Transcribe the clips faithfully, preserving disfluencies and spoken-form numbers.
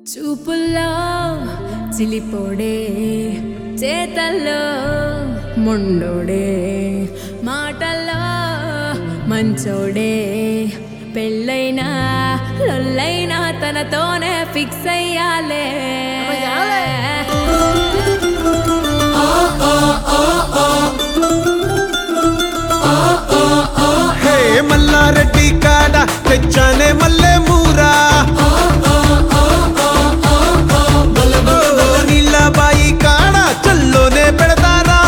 చూపుల్లో చిలిపోడే చేతల్లో మొండోడే మాటల్లో మంచోడే పెళ్ళైనా లొల్లైనా తనతోనే ఫిక్స్ అయ్యాలే హే మల్లారెడ్డి కాడ తెచ్చానే మల్లె మూరా నీళ్ళ బాయి కాడ చల్లోనే పెడతారా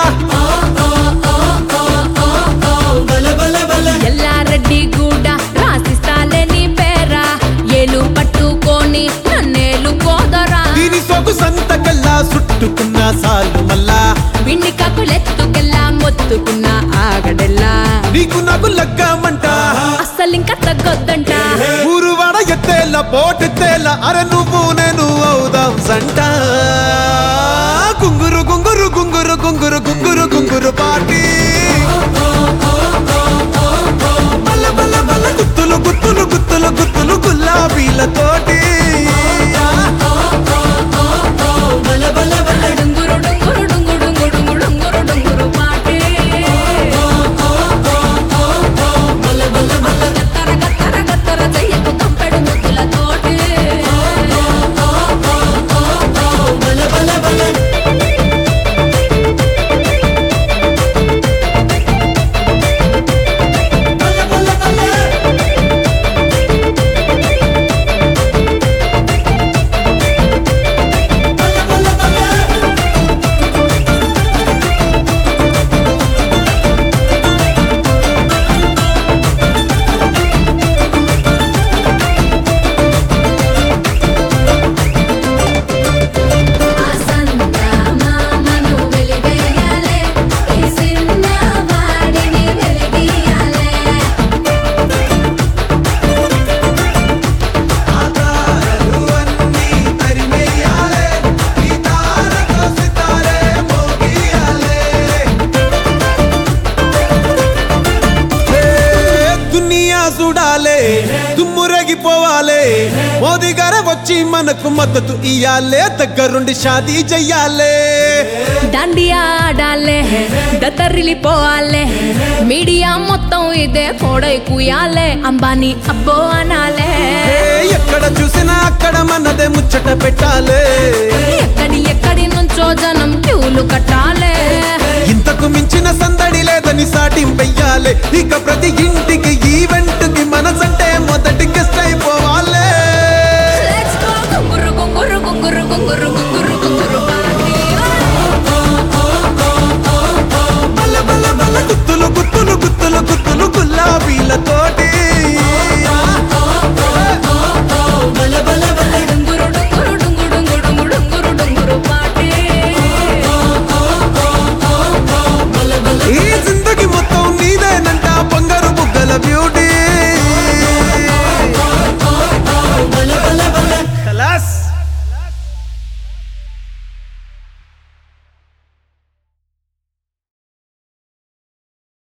ఎల్లారెడ్డి కూడా రాసిస్తాలే నీ పేరా ఏలు పట్టుకొని నన్నేలు కోదరా దీని సొగు సంతకెల్లా చుట్టుకున్న సాలు మల్లా విండి కకులెత్తుకెల్లా మొత్తుకున్న ఆగడెల్లా నీకు నాకు లగ్గమంట అస్సలింక తగ్గొద్దంట ఊరు వాడ ఎత్తేళ్ళ పోటెత్తేళ్ళ అరే నువ్వు నేను అవుదాం సంట గుంగురు గుంగురు గుంగురు గుంగురు గుంగురు గుంగురు పాటి బల్ల బల్ల బల్ల గుత్తులు గుత్తులు గుత్తులు గుత్తులు గులాబీలతోటి డుంగురు డుంగురు డుంగు డుంగు డుంగు డుంగురు డుంగురు పాటే గత్తర గత్తర గత్తర చెయ్యకు కంపెడు ముద్దులతోటి చూడాలే దుమ్మురగిపోవాలే మోదీ గారు వచ్చి మనకు మద్దతు ఇయ్యాలే దగ్గరుండి షాదీ చెయ్యాలే దండియా ఆడాలే దత్తరిల్లిపోవాలే మీడియా మొత్తం ఇదే కోడై కుయాలే అంబానీ అబ్బో అనాలే ఎక్కడ చూసినా అక్కడ మనదే ముచ్చట పెట్టాలే ఎక్కడి ఎక్కడి నుంచో జనం క్యూలు కట్టాలే ఇంతకు మించిన సందడి లేదని సాటింపెయ్యాలే ఇక ప్రతి ఇంటికి ఈవెంట్ కి మనసంటే